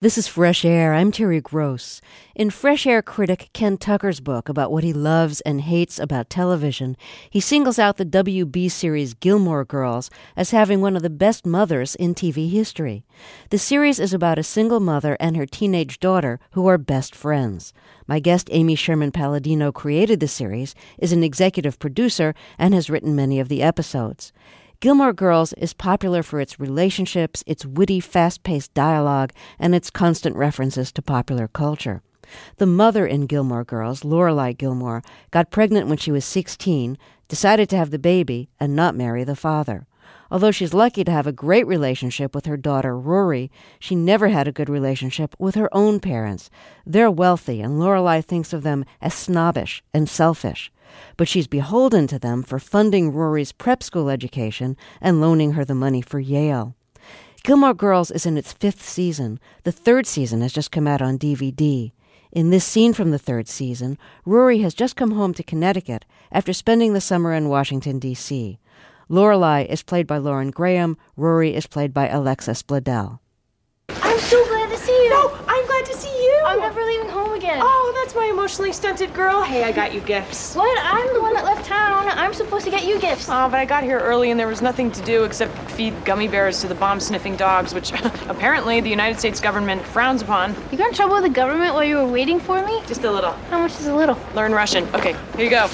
This is Fresh Air. I'm Terry Gross. In Fresh Air critic Ken Tucker's book about what he loves and hates about television, he singles out the WB series Gilmore Girls as having one of the best mothers in TV history. The series is about a single mother and her teenage daughter who are best friends. My guest, Amy Sherman Palladino, created the series, is an executive producer, and has written many of the episodes. Gilmore Girls is popular for its relationships, its witty, fast-paced dialogue, and its constant references to popular culture. The mother in Gilmore Girls, Lorelai Gilmore, got pregnant when she was 16, decided to have the baby, and not marry the father. Although she's lucky to have a great relationship with her daughter, Rory, she never had a good relationship with her own parents. They're wealthy, and Lorelai thinks of them as snobbish and selfish. But she's beholden to them for funding Rory's prep school education and loaning her the money for Yale. Gilmore Girls is in its 5th season. The 3rd season has just come out on DVD. In this scene from the 3rd season, Rory has just come home to Connecticut after spending the summer in Washington, D.C. Lorelai is played by Lauren Graham. Rory is played by Alexis Bledel. I'm so glad to see you. No, I'm glad to see you. I'm never leaving home again. Oh, that's my emotionally stunted girl. Hey, I got you gifts. What? I'm the one that left town. I'm supposed to get you gifts. Oh, but I got here early and there was nothing to do except feed gummy bears to the bomb-sniffing dogs, which apparently the United States government frowns upon. You got in trouble with the government while you were waiting for me? Just a little. How much is a little? Learn Russian. Okay, here you go.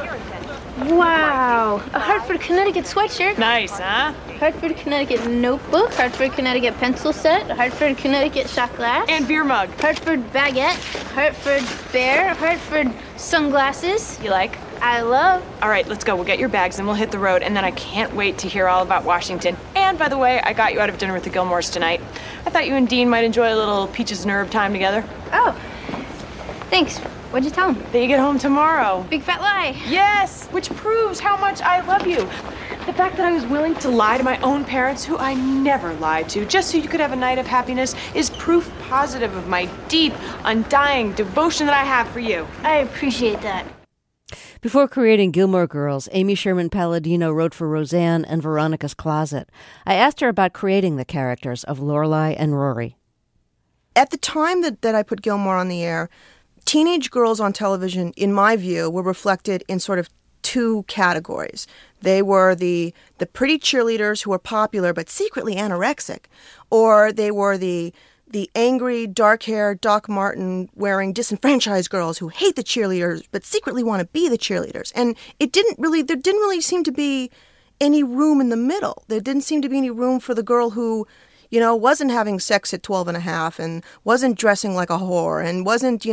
Wow. A Hartford, Connecticut sweatshirt. Nice, huh? Hartford, Connecticut notebook. Hartford, Connecticut pencil set. Hartford, Connecticut shot glass. And beer mug. Hartford baguette. Hartford bear. Hartford sunglasses. You like? I love. All right, let's go. We'll get your bags and we'll hit the road, and then I can't wait to hear all about Washington. And by the way, I got you out of dinner with the Gilmores tonight. I thought you and Dean might enjoy a little peaches and herb time together. Oh, thanks. What'd you tell him? That you get home tomorrow. Big fat lie. Yes, which proves how much I love you. The fact that I was willing to lie to my own parents, who I never lied to, just so you could have a night of happiness, is proof positive of my deep, undying devotion that I have for you. I appreciate that. Before creating Gilmore Girls, Amy Sherman Palladino wrote for Roseanne and Veronica's Closet. I asked her about creating the characters of Lorelai and Rory. At the time that I put Gilmore on the air, teenage girls on television, in my view, were reflected in sort of 2 categories. They were the pretty cheerleaders who were popular but secretly anorexic, or they were the angry, dark-haired, Doc Martin-wearing disenfranchised girls who hate the cheerleaders but secretly want to be the cheerleaders. And there didn't really seem to be any room in the middle. There didn't seem to be any room for the girl who, wasn't having sex at 12 and a half and wasn't dressing like a whore and wasn't,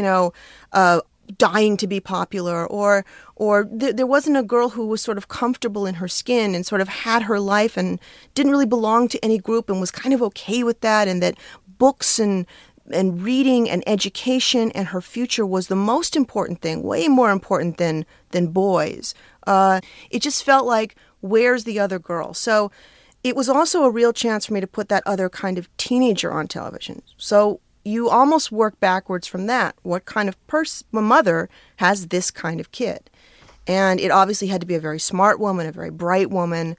dying to be popular, or there wasn't a girl who was sort of comfortable in her skin and sort of had her life and didn't really belong to any group and was kind of okay with that, and that books and reading and education and her future was the most important thing, way more important than boys. It just felt like, where's the other girl? So it was also a real chance for me to put that other kind of teenager on television. So you almost work backwards from that. What kind of mother has this kind of kid? And it obviously had to be a very smart woman, a very bright woman.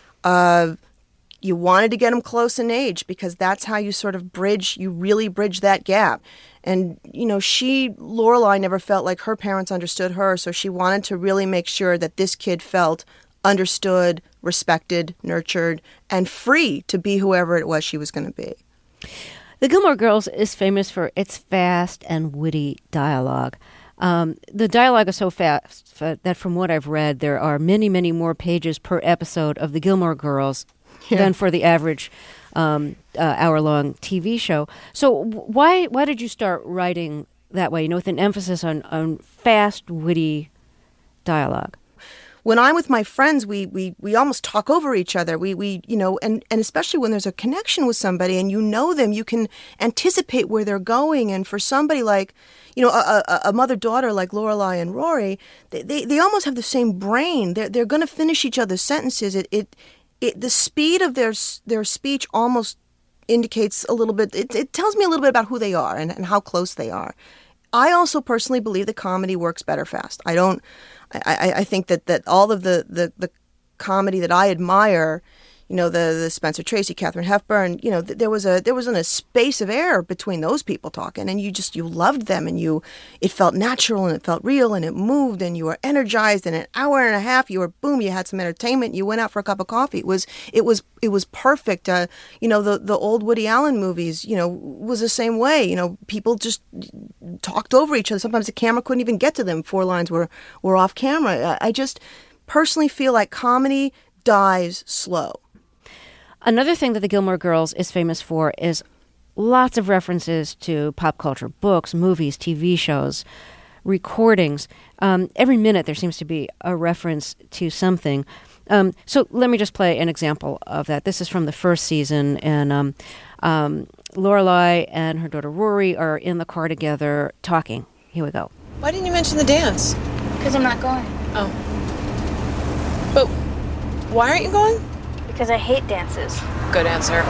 You wanted to get them close in age because that's how you sort of really bridge that gap. And, Lorelai never felt like her parents understood her, so she wanted to really make sure that this kid felt understood, respected, nurtured, and free to be whoever it was she was going to be. The Gilmore Girls is famous for its fast and witty dialogue. The dialogue is so fast that from what I've read, there are many, many more pages per episode of the Gilmore Girls than for the average hour-long TV show. So why did you start writing that way, with an emphasis on fast, witty dialogue? When I'm with my friends, we almost talk over each other. And especially when there's a connection with somebody and you know them, you can anticipate where they're going. And for somebody like, a mother-daughter like Lorelai and Rory, they almost have the same brain. They're going to finish each other's sentences. The speed of their speech almost indicates a little bit. It tells me a little bit about who they are and how close they are. I also personally believe that comedy works better fast. I think that all of the comedy that I admire, the Spencer Tracy, Katharine Hepburn, there wasn't a space of air between those people talking, and you loved them, and it felt natural and it felt real and it moved and you were energized, and an hour and a half you had some entertainment, you went out for a cup of coffee. It was perfect. The old Woody Allen movies, was the same way. People just talked over each other. Sometimes the camera couldn't even get to them. 4 lines were off camera. I just personally feel like comedy dies slow. Another thing that the Gilmore Girls is famous for is lots of references to pop culture, books, movies, TV shows, recordings. Every minute there seems to be a reference to something. So let me just play an example of that. This is from the first season, and Lorelai and her daughter Rory are in the car together talking. Here we go. Why didn't you mention the dance? Because I'm not going. Oh. But why aren't you going? Because I hate dances. Good answer.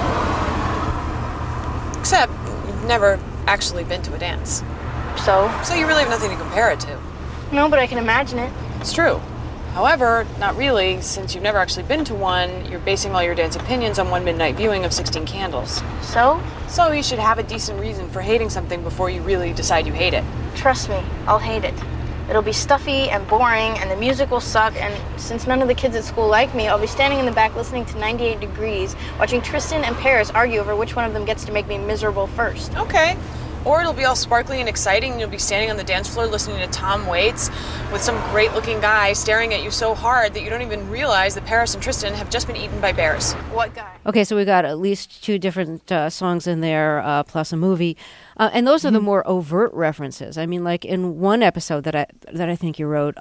Except you've never actually been to a dance. So you really have nothing to compare it to. No, but I can imagine it. It's true. However, not really, since you've never actually been to one, you're basing all your dance opinions on one midnight viewing of 16 Candles. So You should have a decent reason for hating something before you really decide you hate it. trust me, I'll hate it. It'll be stuffy and boring, and the music will suck, and since none of the kids at school like me, I'll be standing in the back listening to 98 Degrees, watching Tristan and Paris argue over which one of them gets to make me miserable first. Okay. Or it'll be all sparkly and exciting, and you'll be standing on the dance floor listening to Tom Waits with some great-looking guy staring at you so hard that you don't even realize that Paris and Tristan have just been eaten by bears. What guy? Okay, so we got at least 2 different songs in there, plus a movie. And those are the more overt references. I mean, like in one episode that I think you wrote,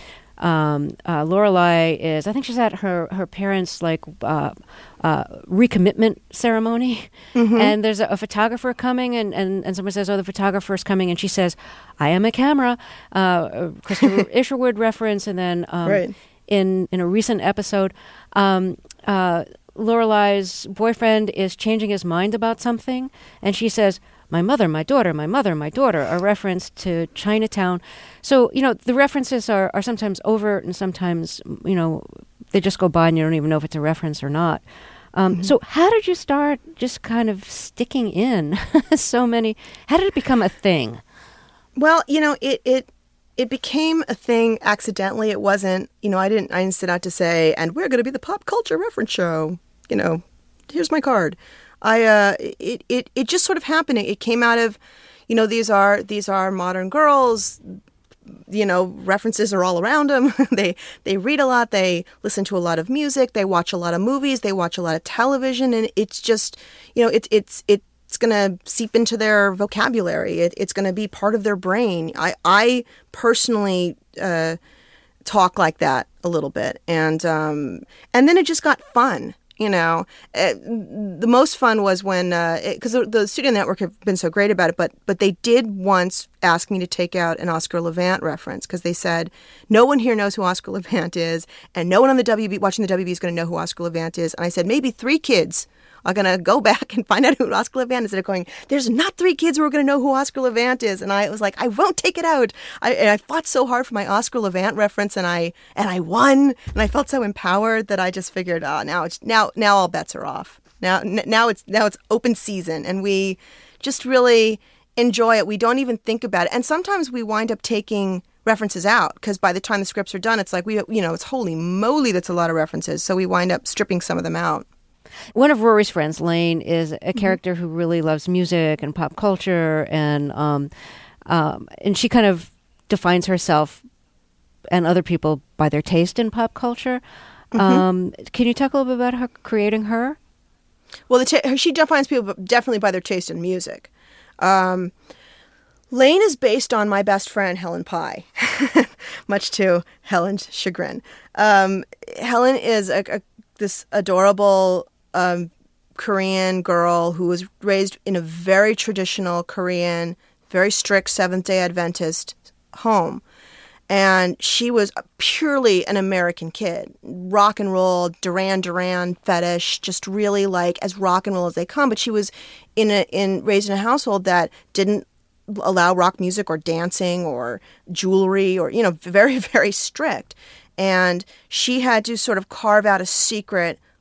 Lorelai is, I think she's at her parents' recommitment ceremony, and there's a photographer coming, and someone says, "Oh, the photographer's coming," and she says, "I am a camera," Christopher Isherwood reference, and then Right. in a recent episode, Lorelai's boyfriend is changing his mind about something, and she says, "My mother, my daughter, my mother, my daughter," a reference to Chinatown. So, the references are sometimes overt, and sometimes, they just go by and you don't even know if it's a reference or not. So how did you start just kind of sticking in so many? How did it become a thing? Well, it became a thing accidentally. It wasn't, I didn't set out to say, and we're going to be the pop culture reference show. Here's my card. It just sort of happened. It came out of, these are modern girls. References are all around them. They read a lot. They listen to a lot of music. They watch a lot of movies. They watch a lot of television, and it's just, it's going to seep into their vocabulary. It's going to be part of their brain. I personally talk like that a little bit, and then it just got fun. The most fun was when, because the Studio Network have been so great about it, but they did once ask me to take out an Oscar Levant reference, because they said, no one here knows who Oscar Levant is, and no one on the WB, watching the WB, is going to know who Oscar Levant is. And I said, maybe 3 kids are going to go back and find out who Oscar Levant is. Instead of going, there's not 3 kids who are going to know who Oscar Levant is. And I was like, I won't take it out. I fought so hard for my Oscar Levant reference, and I won. And I felt so empowered that I just figured, now all bets are off. Now it's open season, and we just really enjoy it. We don't even think about it. And sometimes we wind up taking references out, because by the time the scripts are done, it's like, it's holy moly, that's a lot of references. So we wind up stripping some of them out. One of Rory's friends, Lane, is a character who really loves music and pop culture, and she kind of defines herself and other people by their taste in pop culture. Can you talk a little bit about her creating her? Well, she defines people definitely by their taste in music. Lane is based on my best friend, Helen Pye, much to Helen's chagrin. Helen is this adorable Korean girl who was raised in a very traditional Korean, very strict Seventh-day Adventist home. And she was purely an American kid. Rock and roll, Duran Duran fetish, just really like as rock and roll as they come. But she was raised in a household that didn't allow rock music or dancing or jewelry or, very, very strict. And she had to sort of carve out a secret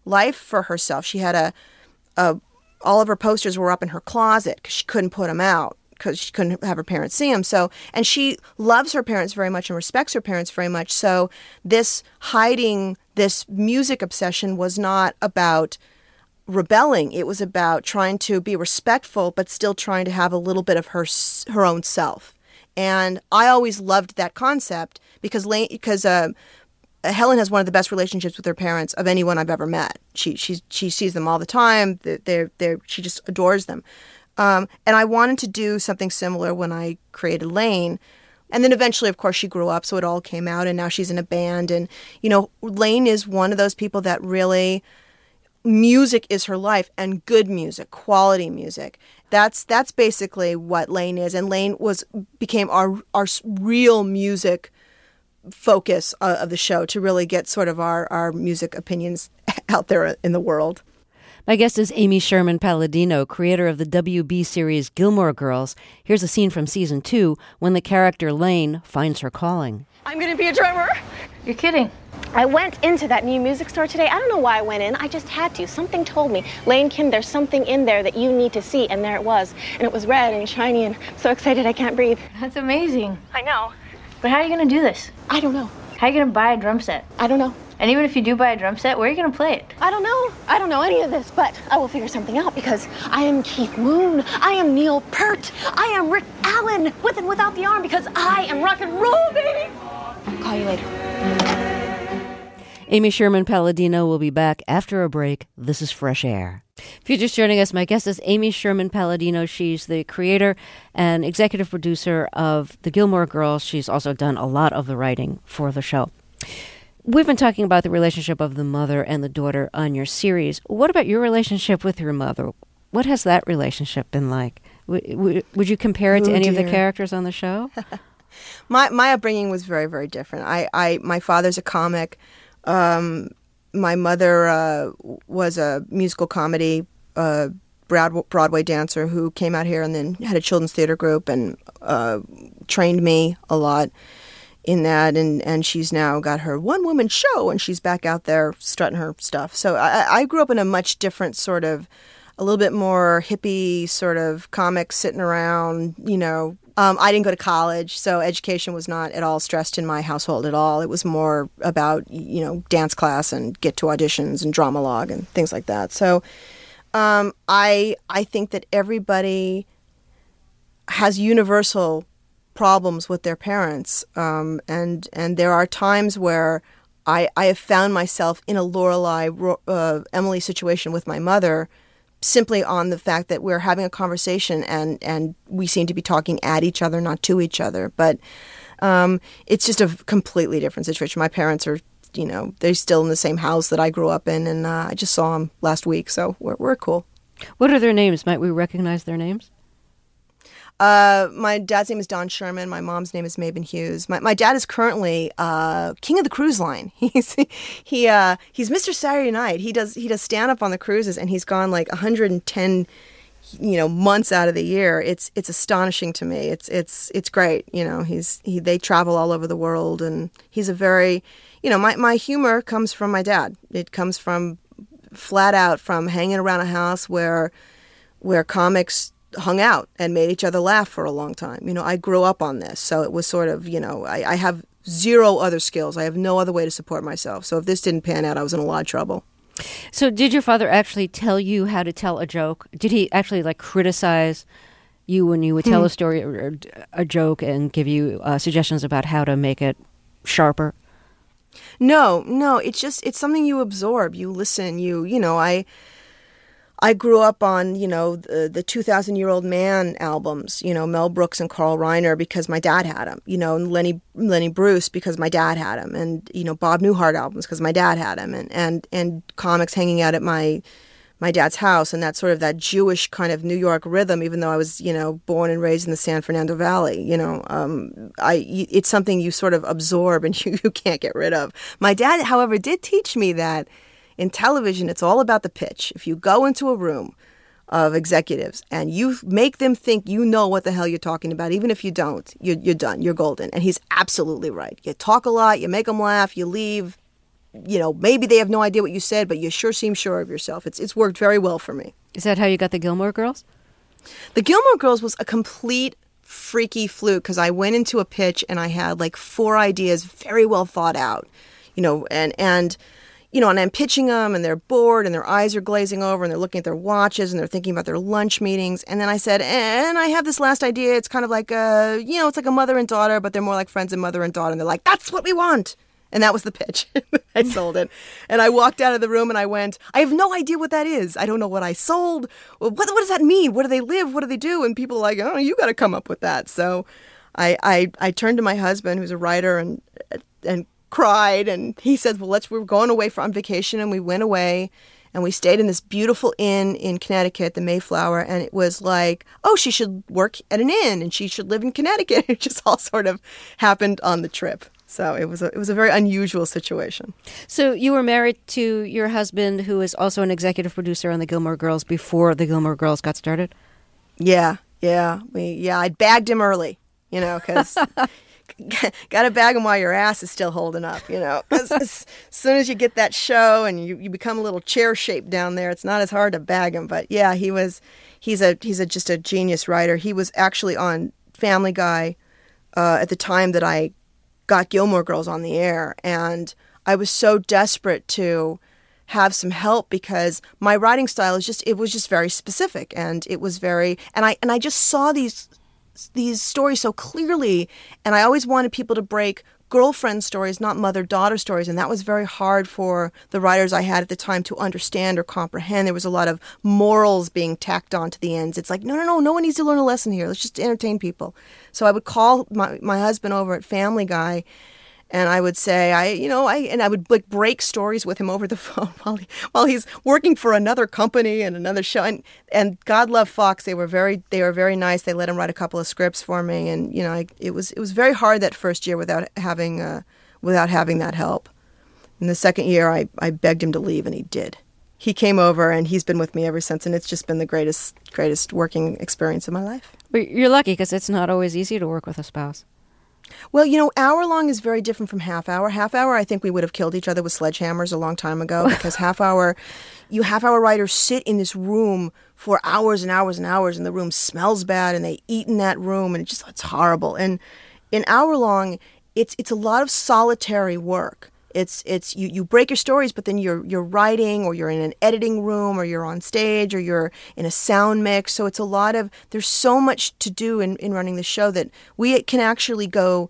life for herself. She had all of her posters were up in her closet because she couldn't put them out because she couldn't have her parents see them. So, and she loves her parents very much and respects her parents very much. So this hiding this music obsession was not about rebelling. It was about trying to be respectful, but still trying to have a little bit of her own self. And I always loved that concept because Helen has one of the best relationships with her parents of anyone I've ever met. She sees them all the time. She just adores them. And I wanted to do something similar when I created Lane. And then eventually, of course, she grew up, so it all came out, and now she's in a band. And, Lane is one of those people that really, music is her life, and good music, quality music. That's basically what Lane is. And Lane became our real music focus of the show to really get sort of our music opinions out there in the world. My guest is Amy Sherman Palladino, creator of the WB series Gilmore Girls. Here's a scene from season 2 when the character Lane finds her calling. I'm going to be a drummer. You're kidding. I went into that new music store today. I don't know why I went in. I just had to. Something told me, Lane Kim, there's something in there that you need to see. And there it was. And it was red and shiny and so excited I can't breathe. That's amazing. I know. But how are you going to do this? I don't know. How are you going to buy a drum set? I don't know. And even if you do buy a drum set, where are you going to play it? I don't know. I don't know any of this, but I will figure something out because I am Keith Moon. I am Neil Peart. I am Rick Allen with and without the arm because I am rock and roll, baby. I'll call you later. Amy Sherman Palladino will be back after a break. This is Fresh Air. If you're just joining us, my guest is Amy Sherman Palladino. She's the creator and executive producer of The Gilmore Girls. She's also done a lot of the writing for the show. We've been talking about the relationship of the mother and the daughter on your series. What about your relationship with your mother? What has that relationship been like? Would you compare it to any of the characters on the show? My upbringing was very, very different. My father's a comic. My mother was a musical comedy Broadway dancer who came out here and then had a children's theater group and trained me a lot in that. And she's now got her one-woman show and she's back out there strutting her stuff. So I grew up in a much different sort of, a little bit more hippie sort of comic sitting around, I didn't go to college, so education was not at all stressed in my household at all. It was more about, dance class and get to auditions and drama log and things like that. So I think that everybody has universal problems with their parents. And there are times where I have found myself in a Lorelai, Emily situation with my mother simply on the fact that we're having a conversation and we seem to be talking at each other, not to each other. But it's just a completely different situation. My parents are, they're still in the same house that I grew up in, and I just saw them last week, so we're cool. What are their names? Might we recognize their names? My dad's name is Don Sherman. My mom's name is Mabon Hughes. My dad is currently king of the cruise line. He's Mr. Saturday Night. He does stand up on the cruises, and he's gone like 110 months out of the year. It's astonishing to me. It's great. They travel all over the world, and he's a very my humor comes from my dad. It comes from flat out from hanging around a house where comics hung out and made each other laugh for a long time. I grew up on this, so it was sort of, I have zero other skills. I have no other way to support myself. So if this didn't pan out, I was in a lot of trouble. So did your father actually tell you how to tell a joke? Did he actually criticize you when you would tell a story or a joke and give you suggestions about how to make it sharper? No, it's something you absorb, you listen, I grew up on, the 2,000-Year-Old Man albums, Mel Brooks and Carl Reiner because my dad had them, and Lenny Bruce because my dad had them, and, Bob Newhart albums because my dad had them, and comics hanging out at my dad's house, and that sort of that Jewish kind of New York rhythm, even though I was, born and raised in the San Fernando Valley, it's something you sort of absorb and you can't get rid of. My dad, however, did teach me that in television, it's all about the pitch. If you go into a room of executives and you make them think you know what the hell you're talking about, even if you don't, you're done. You're golden. And he's absolutely right. You talk a lot, you make them laugh, you leave, maybe they have no idea what you said, but you sure seem sure of yourself. It's worked very well for me. Is that how you got the Gilmore Girls? The Gilmore Girls was a complete freaky fluke because I went into a pitch and I had like 4 ideas very well thought out, and I'm pitching them and they're bored and their eyes are glazing over and they're looking at their watches and they're thinking about their lunch meetings. And then I said, and I have this last idea. It's kind of like it's like a mother and daughter, but they're more like friends and mother and daughter. And they're like, that's what we want. And that was the pitch. I sold it. And I walked out of the room and I went, I have no idea what that is. I don't know what I sold. What does that mean? Where do they live? What do they do? And people are like, oh, you got to come up with that. So I turned to my husband, who's a writer, and cried. And he said, well, we're going away on vacation. And we went away and we stayed in this beautiful inn in Connecticut, the Mayflower. And it was like, oh, she should work at an inn and she should live in Connecticut. It just all sort of happened on the trip. So it was a very unusual situation. So you were married to your husband, who is also an executive producer on the Gilmore Girls before the Gilmore Girls got started? Yeah. I bagged him early, because got to bag him while your ass is still holding up, Because as soon as you get that show and you become a little chair shaped down there, it's not as hard to bag him. But yeah, he's just a genius writer. He was actually on Family Guy at the time that I got Gilmore Girls on the air, and I was so desperate to have some help because my writing style was just very specific, and it was very, and I just saw these stories so clearly, and I always wanted people to break girlfriend stories, not mother-daughter stories, and that was very hard for the writers I had at the time to understand or comprehend. There was a lot of morals being tacked onto the ends. It's like, no one needs to learn a lesson here. Let's just entertain people. So I would call my husband over at Family Guy, and I would say, I would like break stories with him over the phone while he's working for another company and another show. And God love Fox, they were very nice. They let him write a couple of scripts for me, and it was very hard that first year without having that help. In the second year, I begged him to leave, and he did. He came over, and he's been with me ever since, and it's just been the greatest working experience of my life. Well, you're lucky because it's not always easy to work with a spouse. Well, hour-long is very different from half-hour. Half-hour, I think we would have killed each other with sledgehammers a long time ago because half-hour writers sit in this room for hours and hours and hours, and the room smells bad, and they eat in that room, and it's horrible. And in hour-long, it's a lot of solitary work. It's you break your stories, but then you're writing, or you're in an editing room, or you're on stage, or you're in a sound mix. So it's a lot of, there's so much to do in running the show that we can actually go,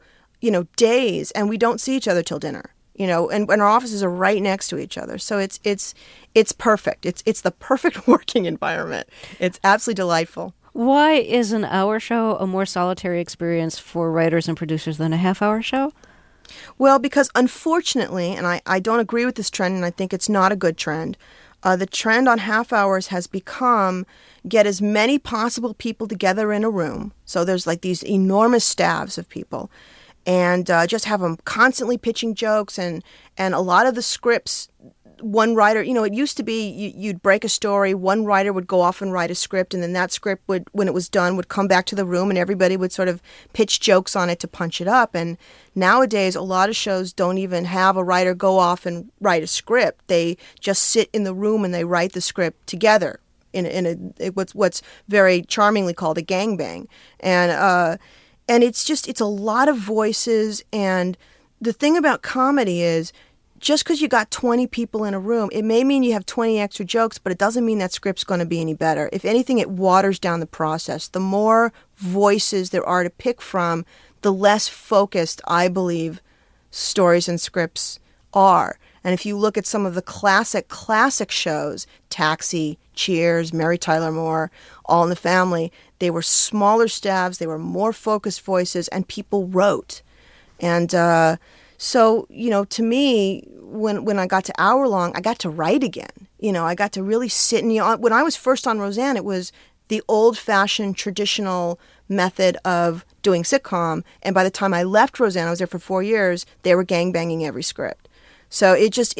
days, and we don't see each other till dinner. And our offices are right next to each other. So it's perfect. It's the perfect working environment. It's absolutely delightful. Why is an hour show a more solitary experience for writers and producers than a half-hour show? Well, because unfortunately, and I don't agree with this trend, and I think it's not a good trend, the trend on half hours has become get as many possible people together in a room. So there's like these enormous staffs of people, and just have them constantly pitching jokes, and a lot of the scripts, one writer, it used to be you'd break a story, one writer would go off and write a script, and then that script would, when it was done, would come back to the room and everybody would sort of pitch jokes on it to punch it up. And nowadays, a lot of shows don't even have a writer go off and write a script. They just sit in the room and they write the script together in what's very charmingly called a gangbang. And it's a lot of voices. And the thing about comedy is, just because you got 20 people in a room, it may mean you have 20 extra jokes, but it doesn't mean that script's going to be any better. If anything, it waters down the process. The more voices there are to pick from, the less focused, I believe, stories and scripts are. And if you look at some of the classic shows, Taxi, Cheers, Mary Tyler Moore, All in the Family, they were smaller staffs, they were more focused voices, and people wrote. And so, to me, when I got to hour long, I got to write again. I got to really sit and, when I was first on Roseanne, it was the old-fashioned traditional method of doing sitcom. And by the time I left Roseanne, I was there for 4 years, they were gangbanging every script. So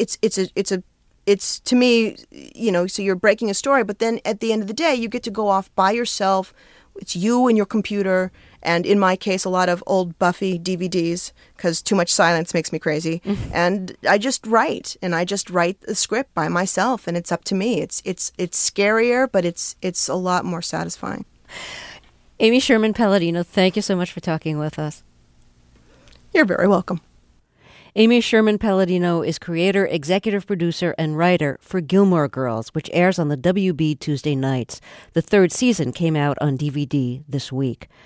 it's to me, so you're breaking a story, but then at the end of the day, you get to go off by yourself It's you and your computer, and in my case, a lot of old Buffy DVDs, because too much silence makes me crazy. And I just write the script by myself, and it's up to me. It's scarier, but it's a lot more satisfying. Amy Sherman Palladino, thank you so much for talking with us. You're very welcome. Amy Sherman Palladino is creator, executive producer, and writer for Gilmore Girls, which airs on the WB Tuesday nights. The third season came out on DVD this week.